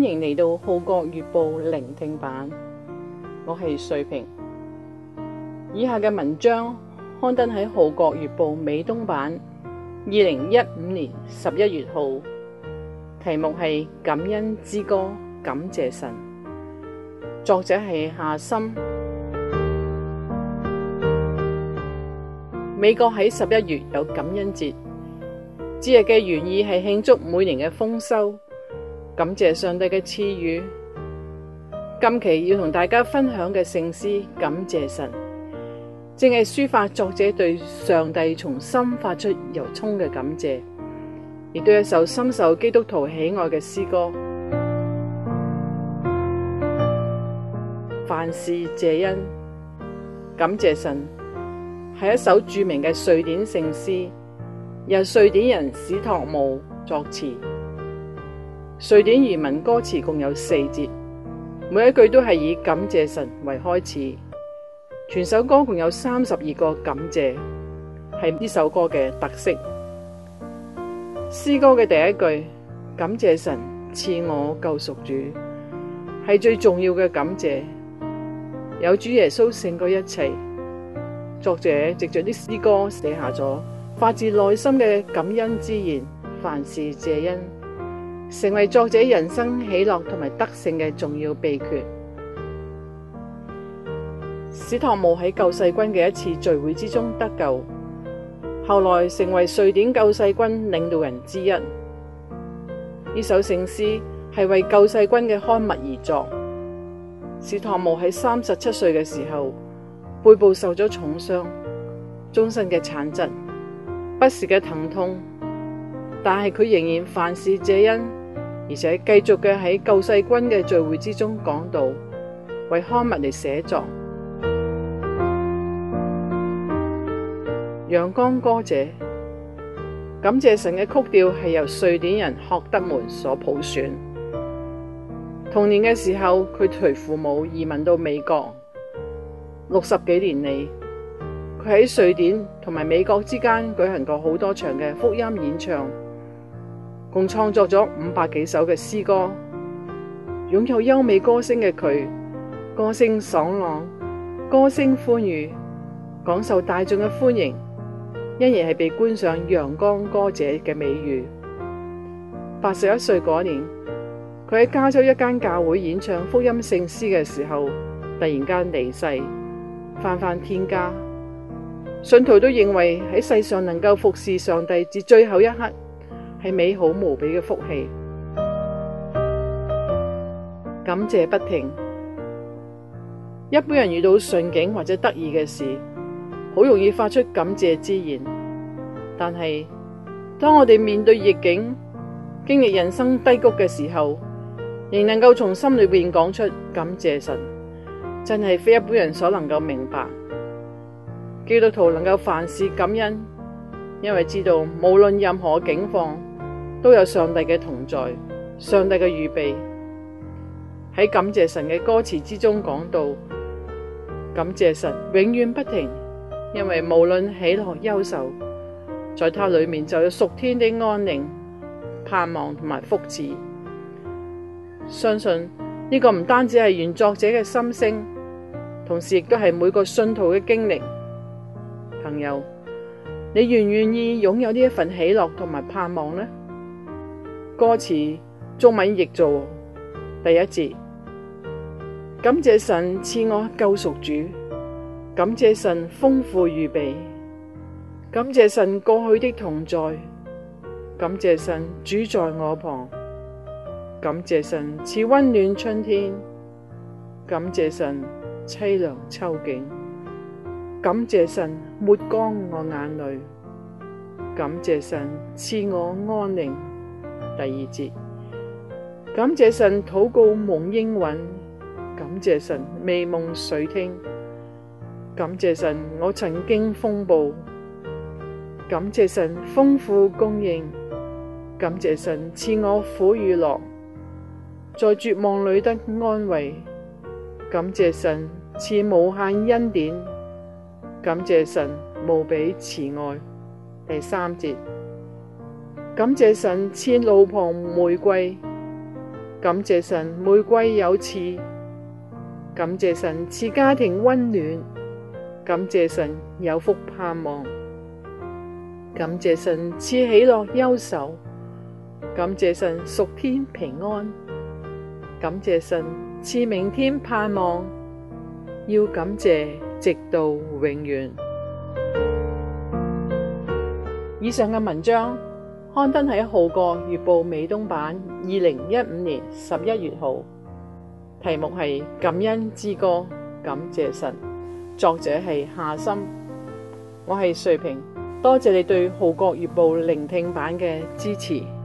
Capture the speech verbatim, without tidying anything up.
迎嚟到《號角月報》聆聽版，我係瑞平。以下嘅文章刊登喺《號角月報》美東版二零一五年十一月號，題目係《感恩之歌》，感謝神。作者係夏森。美國喺十一月有感恩節，節日嘅原意係慶祝每年嘅豐收，感謝上帝嘅賜予。今期要同大家分享嘅聖詩《感謝神》，正係抒發作者對上帝從心發出由衷嘅感謝，亦都係一首深受基督徒喜愛嘅詩歌。凡事謝恩，感謝神係一首著名嘅瑞典聖詩，由瑞典人史托姆作詞。瑞典原文歌詞共有四節，每一句都係以感謝神為開始。全首歌共有三十二個感謝，係呢首歌嘅特色。詩歌嘅第一句，感謝神賜我救贖主，係最重要嘅感謝。有主耶穌勝過一切。作者藉着啲詩歌寫下咗發自內心嘅感恩之言，凡事謝恩，成為作者人生喜樂同埋得勝嘅重要秘訣。史托姆喺救世軍嘅一次聚會之中得救，後來成為瑞典救世軍領導人之一。呢首聖詩係為救世軍嘅刊物而作。史托姆喺三十七歲嘅時候，背部受咗重傷，終身嘅殘疾，不時嘅疼痛，但係佢仍然凡事謝恩，而且繼續嘅喺救世軍嘅聚會之中講道，為刊物嚟寫作。陽光歌者，感謝神嘅曲調係由瑞典人赫德門所譜選。童年嘅時候，佢隨父母移民到美國。六十幾年嚟，佢喺瑞典同埋美國之間舉行過好多場嘅福音演唱，共創作咗五百幾首嘅詩歌。擁有優美歌聲嘅佢，歌聲爽朗，歌聲歡愉，廣受大眾嘅歡迎，因而係被冠上陽光歌者嘅美譽。八十一歲嗰年，佢喺加州一間教會演唱福音聖詩嘅時候，突然間離世，返返天家。信徒都認為喺世上能夠服侍上帝至最後一刻，係美好無比嘅福氣。感謝不停。一般人遇到順境或者得意嘅事，好容易發出感謝之言，但係當我哋面對逆境，經歷人生低谷嘅時候，仍能夠從心裏邊講出感謝神，真係非一般人所能夠明白。基督徒能夠凡事感恩，因為知道無論任何境況，都有上帝嘅同在，上帝嘅預備。喺感謝神嘅歌詞之中講到，感謝神永遠不停，因為無論喜樂憂愁，在他裏面就有屬天的安寧、盼望同埋福祉。相信呢個唔單止係原作者嘅心聲，同時亦都係每個信徒嘅經歷。朋友，你願唔願意擁有呢一份喜樂同埋盼望呢？歌詞中文譯做第一節，感謝神賜我救贖主，感謝神豐富預備，感謝神過去的同在，感謝神主在我旁，感謝神賜溫暖春天，感謝神凄涼秋景，感謝神抹乾我眼淚，感謝神賜我安寧。第二節，感謝神禱告蒙應允，感謝神美夢垂聽，感謝神我曾經風暴，感謝神豐富供應，感謝神賜我苦與樂，在絕望裏得安慰，感謝神賜無限恩典，感謝神無比慈愛。第三節，感謝神賜路旁玫瑰， 感謝神玫瑰有刺，感謝神賜家庭溫暖，感謝神有福盼望，感謝神賜喜樂憂愁，感謝神屬天平安，感謝神賜明天盼望，要感謝直到永遠。以上嘅文章刊登喺《號角月報》美東版二零一五年十一月號，題目係感恩之歌，感謝神，作者係夏心。我係瑞萍，多謝你對《號角月報》聆聽版嘅支持。